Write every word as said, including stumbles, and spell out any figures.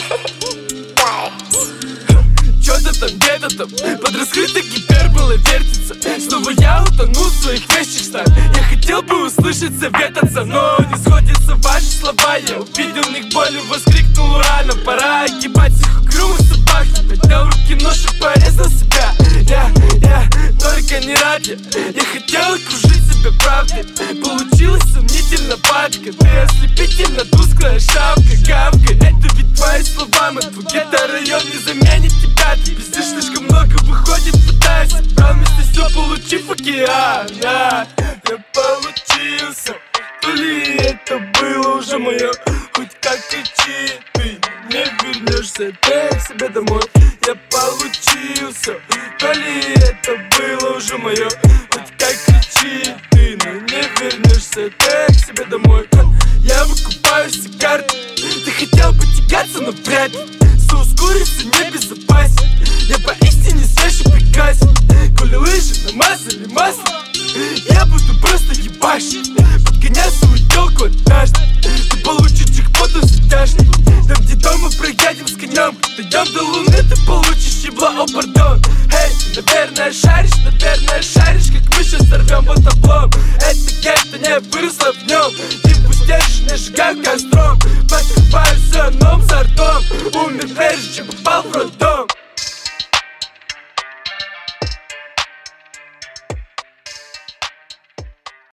Чё-то там, где-то там, под раскрытой гиперболой вертится. Снова я утону в своих вещих штанах. Я хотел бы услышать совет отца, но не сходятся ваши слова. Я увидел в них боль и воскликнул: ура, нам пора огибать всех угрюмых собак. Я поднял руки, нож и порезал себя. Я, я только не рад, я, я хотел окружить себя правдой. Получилось сомнительно падка. Ты ослепительно тусклая шапка, гавка. Это ведь твои слова, мой твой гетто-район не заменит тебя. Ты пиздишь слишком много, выходит, пытаюсь собрал вместе все, получив океан. Я, я получился, то ли это было уже мое. Хоть как кричи, ты не вернешься ты к себе домой. Я получился, то ли это было уже мое. Хоть как кричи, ты, но не вернешься ты к себе домой. Я выкупаю сигару, ты хотел потягаться, но вряд ли. Соускориться небезопасен, я поистине свеж и прекрасен. Коли лыжи намазали маслом, я буду просто ебашить, подгонять свою телку однажды. Ты получишь джекпотом затяжный. Там, где дома проедем с конем, дойдем до луны, ты получишь ебло, о пардон. Эй, ты, наверное, шаришь, наверное, шаришь, как мы сейчас сорвем вот облом. Это гетто не выросла в нем, ты пусть держишь, не сжигай костром. Покрываю все ном за ртом, умер прежде чем попал в роддом.